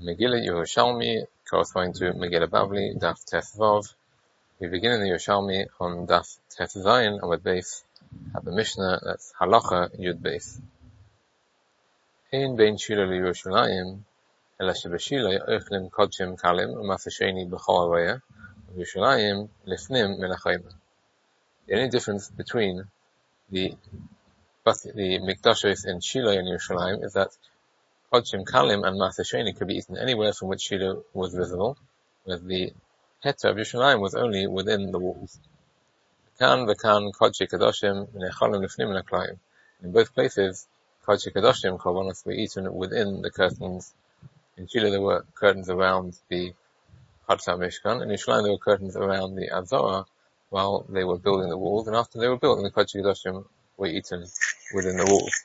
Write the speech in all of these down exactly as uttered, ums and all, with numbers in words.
Megillah Yerushalmi, corresponding to Megillah Bavli, Daf Tes Vav. We begin in the Yerushalmi on Daf Tes Zayin, Amud Beis, at the Mishnah, that's Halacha Yud Beis. Ein bein Shilo LeYerushalayim, ela shebeshilo ochlim kodshim kalim, u'mas hasheni b'chol harayah, Yerushalayim lifnim melachayim. The only difference between the the Mikdashos in Shiloh and Yerushalayim is that Kodshim Kalim and Mas Hasheni could be eaten anywhere from which Shiloh was visible, whereas the Heter of Yerushalayim was only within the walls. Kan v'kan Kodshei Kadoshim v'nechalim lifnim l'klayim. In both places, Kodshei Kadoshim korbanos were eaten within the curtains. In Shiloh there were curtains around the Chatzar Mishkan, in Yerushalayim there were curtains around the Azorah while they were building the walls, and after they were built, the Kodshei Kadoshim were eaten within the walls.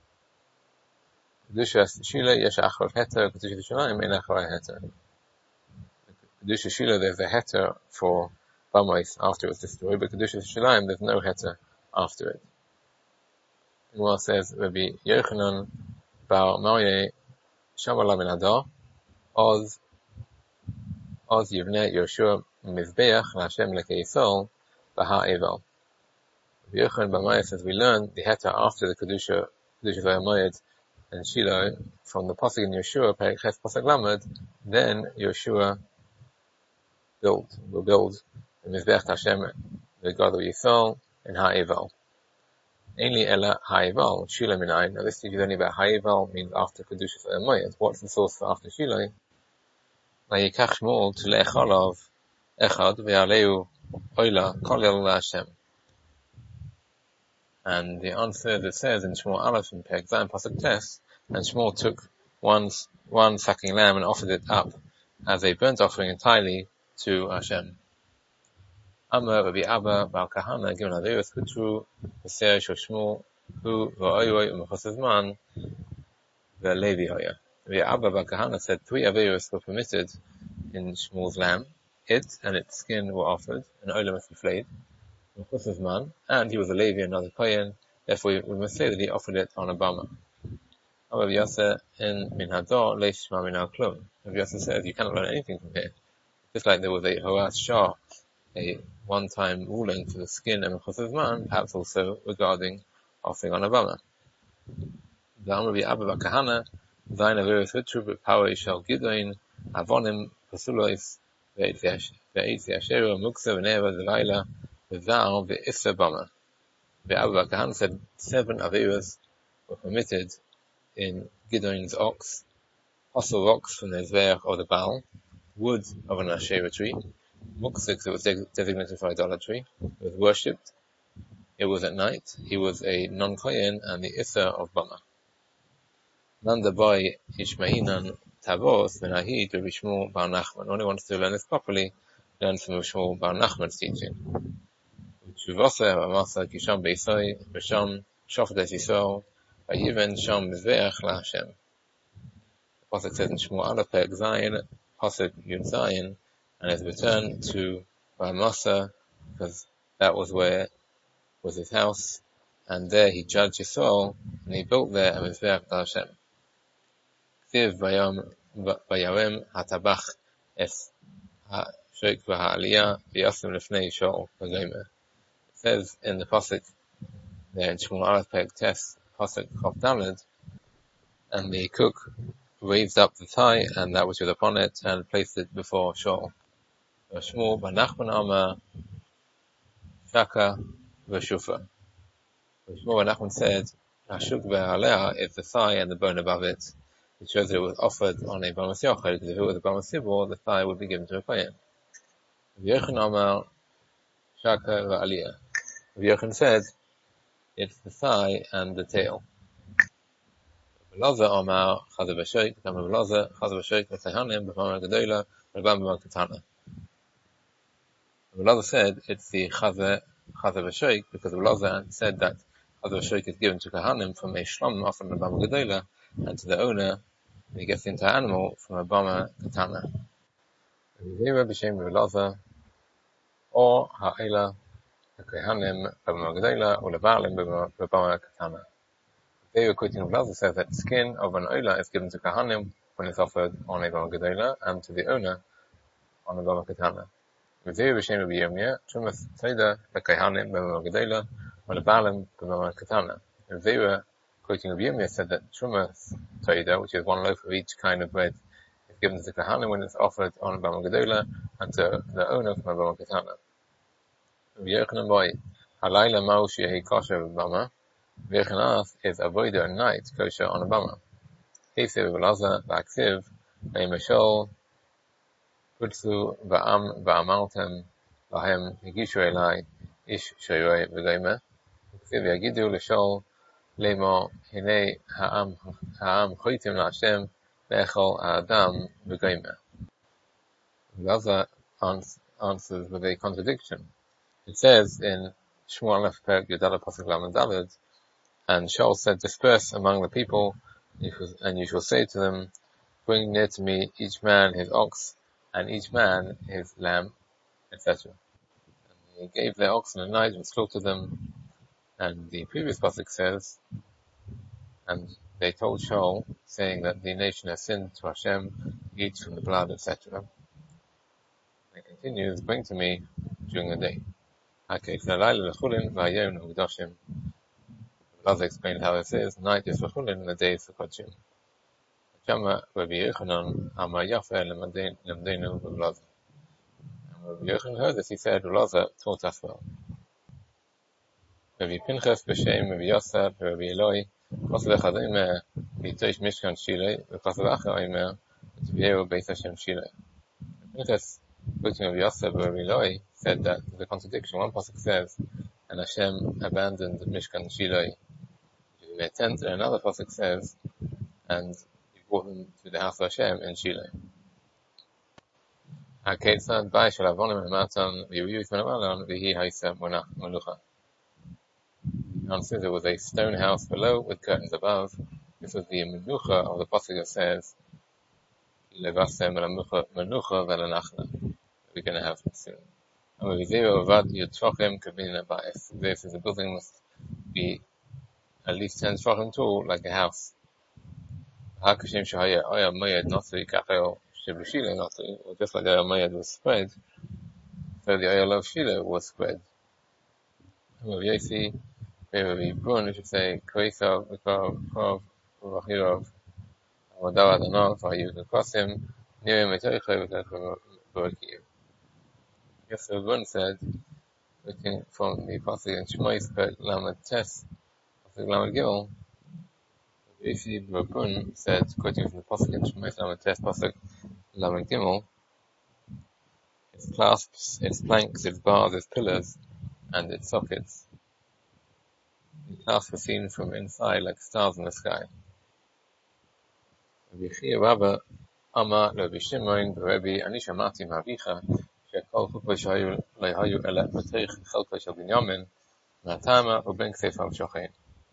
Kedushas Shiloh yesh achar heter, Kedushas Yerushalayim ein achar heter. Kedushas Shiloh there's a heter for Bamais after it was destroyed, but Kedushas Yerushalayim there's no heter after it. The Gemara says Rabbi Yochanan bar Maryeh Shamala ben Adar Oz Oz Yivnei Yoshua Mizbeach LaHashem Lekei Yisrael B'Har Eval. Rabbi Yochanan bar Maryeh says we learn the heter after the Kedusha Kedushas Hayamayid and Shiloh from the pasuk in Yeshua, Perek Ches pasuk Lamed. Then Yeshua built, will build the Mizbeach Hashem, the God of Yisrael, in Ha'eval. Ainly Ella Ha'eval, Shiloh Minayin. Now this teaches only about Ha'eval, means after Kedushas Hayamayid. What's the source for after Shiloh? Vayikach Shmuel to le'echalav echad ve'aleu oila kol el Hashem. And the answer that says in Shmuel Aleph and Perek Zayin pasuk Tes, and Shmuel took one one sucking lamb and offered it up as a burnt offering entirely to Hashem. Amar Rabbi Abba Bar Kahana given Adeus Kutru V'Ser Shel Shmuel Hu V'Oyoi U'Mechos Zman V'Levi Hoya. Rabbi Abba Bar Kahana said three Averos were permitted in Shmuel's lamb. It and its skin were offered, and Oila must be flayed. Man, and he was a Levi and not a Kohen, therefore we must say that he offered it on a bama. Rabbi Yosef in Min Hador Leish Ma Min Al-Klum. Rabbi Yosef says you cannot learn anything from here. Just like there was a Horas Shah, a one-time ruling for the skin and Mechos Man, perhaps also regarding offering on a bama. The Rabbi Abba Bar Kahana, Zayin Averos Hutru B'Power Yishal Gidoin, Avonim Pasulois Ve'etzi Asheru Muksa V'Neva Zelaila The Zal, the Issa Bama. The Abba Bar Kahana said seven Averos were permitted in Gidon's ox, fossil rocks from the Zveach or the Baal, wood of an Asherah tree, Muksik that was de- designated for idolatry, it was worshipped, it was at night, he was a non-Kohen, and the Issa of Bama. Nanda by Ishmainan Tavos, Menahid, Rabbi Shmuel Bar Nachman. Only wants to learn this properly, learn from Shmuel Bar Nachman's teaching. Shuvasa Amasa Kisham Beisai Basham Shofet Yisrael Vayiven Sham Mizbeach LaHashem. The pasuk says in Shmuel Aleph Perek Zayin pasuk Yud Zayin, and has returned to Ramasa because that was where was his house, and there he judged Yisrael, and he built there a Mizbeach LaHashem. Ktiv Vayam Vayarem Hatabach Es HaShoik VaHa'aliyah V'Yasim Lefnei Yishol V'Gomer. Says in the pasuk there in Shmuel Aleph Perek Tes pasuk Chof Daled, and the cook raised up the thigh and that which was upon it and placed it before Shaul. Shmuel Bar Nachman Amar Shaka V'Shufa. Shmuel Bar Nachman said Hashuk Ve'alea is the thigh and the bone above it. It shows that it was offered on a Bamas Yochel, because if it was a Bamas Sibor, the thigh would be given to a Kohen. Yochanan Amar Shaka Ve'aliyah. Rabbi Yochanan said, it's the thigh and the tail. Rabbi Elazar Omar Chazav Hashoik, Rabbi Elazar Chazav Hashoik V'Tehanim B'Mamar Gedola Rabban B'Mamar Katana. Rabbi Elazar said it's the Chazav Hashoik because Rabbi Elazar said that Chazav Hashoik is given to Kahanim from a Shlom offered on B'Mamar Gedola, and to the owner he gets the entire animal from a B'Mamar Katana. Rabbi Zera B'Shem Rabbi Elazar or Ha'ela HaKohanim B'Mamar Gedola or Lebalim B'Mamar Katana. They were quoting Rabbi Elazar says that the skin of an Ola is given to Kahanim when it's offered on a Bama Gedola, and to the owner on a Bama Katana. V'zeh b'shem Rabbi Yirmiyah, Trumas Tzeda l'Kayhanim b'Bama Gedola, or l'Baalim b'Bama Katana. V'zeh, quoting Rabbi Yirmiyah, said that Trumas Tzeda, which is one loaf of each kind of bread, is given to the Kahanim when it's offered on a Bama Gedola, and to the owner from a Bama Katana. Rabbi Yochanan boy, Halayla ma'u she'hi kosher b'Bama, V'yechanas is avoida at night kosher on a Bama. Kesiv v'laza v'aksiv, ve'imashol, Kutsu va'am va'amaltem lahem higishu elai ish shoyrei v'goyme. Kesiv yagidu l'shol lemo hinei ha'am ha'am choitim la'Hashem ve'echol ha'adam v'goyme. V'laza answers with a contradiction. It says in Shmuel Aleph Perek Yudala Pasuk Lamed Daled, and Shaul said, disperse among the people, and you shall say to them, bring near to me each man his ox, and each man his lamb, et cetera. And he gave their oxen a night and slaughtered them. And the previous pasuk says, and they told Shaul, saying that the nation has sinned to Hashem, eats from the blood, et cetera. And it continues, bring to me during the day. Okay, so Raza explained how this is. Night is for Chulin and the day is for Kodshim. Shama Rabbi Yochanan Amar Yafe Lemdeinu Raza. And Rabbi Yochanan heard this, he said, Raza taught us well. Rabbi Pinchas B'Shem Rabbi Yosef Rabbi Eloi Kosev Echad Omer B'Toish Mishkan Shilei V'Kosev Acher Omer V'Tviyeru Beit Hashem Shilei. Pinchas, quoting Rabbi Yosef Rabbi Eloi, said that there's a contradiction. One pasuk says, and Hashem abandoned Mishkan Shilei, their tent, and another pasuk says, and he brought them to the house of Hashem in Shilei. HaKetzad Bai Shel Avonim Matan V'Yuyut Menamalon V'Hi Haisa Monach Melucha. The answer is there was a stone house below with curtains above. This was the Menucha of the pasuk that says, Levasem Menucha V'Lanachna. We're going to have soon. This is the building must be at least ten tefachim tall, like a house. Or just like the Oyel Moed was spread, so the Oyel of Shiloh was spread. Rabbi Yossi, Rabbi Brun, we should say, Koisov, V'Kov, V'Achirov, Avodah Adonai, V'Hayu V'Kosim, Nirim V'Toichov, V'Kov. Yes, Rabbi Brun said, looking from the pasuk in Shmois Perek Lamed Tes, pasuk Lamed Gimel, Rabbi Rabbi Brun said, quoting from the pasuk in Shmois Lamed Tes, pasuk Lamed Gimel, its clasps, its planks, its bars, its pillars, and its sockets. The clasps were seen from inside like stars in the sky. Rabbi Chia Rabba Amar Rabbi Shimon Rabbi Ani Shamati Ma'avicha שכל חופו שהיו לא היו אלא בתוך חלקו של בנימין מהטעמה ובין כתפיו שוכן.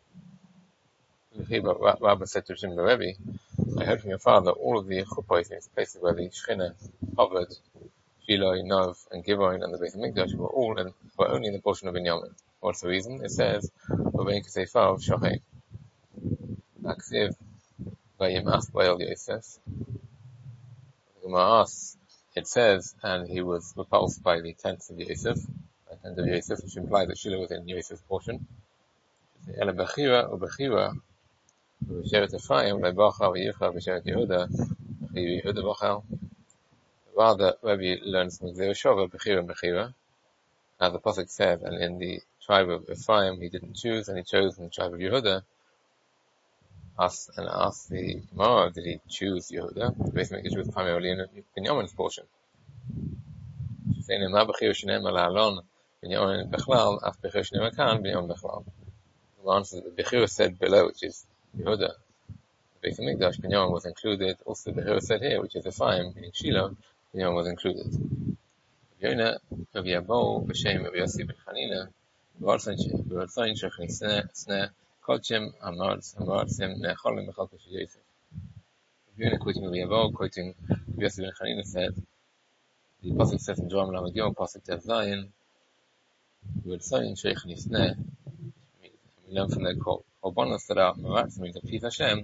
Rabbi said to Shimon the Rebbe, I heard from your father all of the chupos, places where the Shechina hovered, Shiloh, Nov, and Givon, and the Beit HaMikdash were all in, were only in the portion of Binyamin. What's the reason? It says, وَبَين كَسَيْفَاv شَوْخَيْ. Aksiv, Vayim'as Ba'el Yosef. The Gemara asks, it says, and he was repulsed by the tents of Yosef, the tent of Yosef, which implies that Shiloh was in Yosef's portion. Ela Bechira, Ubechira, B'Sheret Ephraim, Le'Bacha, V'Yicha, B'Sheret Yehuda, Yehuda Bachal. Rather, Rabbi learns from Gzei Shova, Bechira and Bechira. As the pasuk says, and in the tribe of Ephraim, he didn't choose, and he chose in the tribe of Yehuda. Asked and asked the Gemara, did he choose Yehuda? The Beit HaMikdash was primarily in Binyamin's portion. Saying, "Ma b'chir shneim al alon Binyamin bechlal, af b'chir shneim akan Binyamin bechlal." The answer that the b'chir said below, which is Yehuda, the Beit HaMikdash, Binyamin was included. Also, the b'chir said here, which is Ephraim, meaning Shiloh, Binyamin was included. Yonah, Rabbi Yabo, b'shem Rabbi Yossi ben Chanina, b'rotzayin shechni sneh. Kodshim Amarsim Necholim B'Chalko Shel Yosef. Yonah quoting Rabbi Yavo, quoting Rabbi Yossi ben Chanina said, the pasuk says in Joram Lamed Gimel, pasuk Tev Zayin, V'Rotzayin Sheichni Sneh. We learn from the Korbanos that are Maratz, means to please Hashem,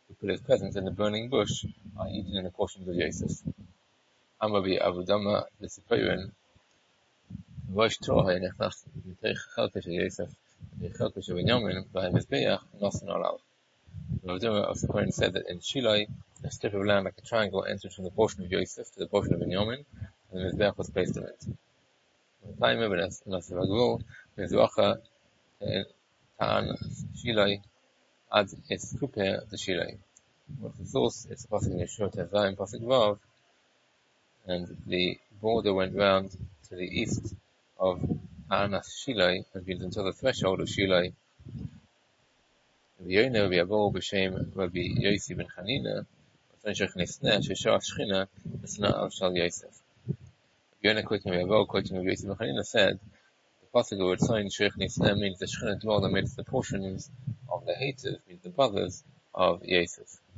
who put his presents in the burning bush are eaten in the portions of Yosef. Amabi Avudama the Sipirin, Voish Trohe Nechnas Mitech Chelkish Yosef, the Chelkish of Binyamin, by Mizbeach, Nosan Olav. Avudama of Sipirin said that in Shilai, a strip of land like a triangle entered from the portion of Yosef to the portion of Binyamin, and the Mizbeach was placed in it. Time Ibn Nasavagul, Mizwacha, Ta'an Shilai, Ad its Kupe the Shilai. What's the source? It's a pasuk in Yeshua Tezayim, pasuk Vav, and the border went round to the east of Ta'anas Shilai and went until the threshold of Shilai. V'yoyne Rabbi Abol b'shem Rabbi Yosi ben Chanina, v'fenshech nisneh sheshah shchina v'sna al shal Yosef. V'yoyne quoting Rabbi Abol, quoting Rabbi Yosi ben Chanina, said, the pasuk word sign shech nisneh means the shchina dwelled amidst the portions of the haters, means the brothers of Yosef.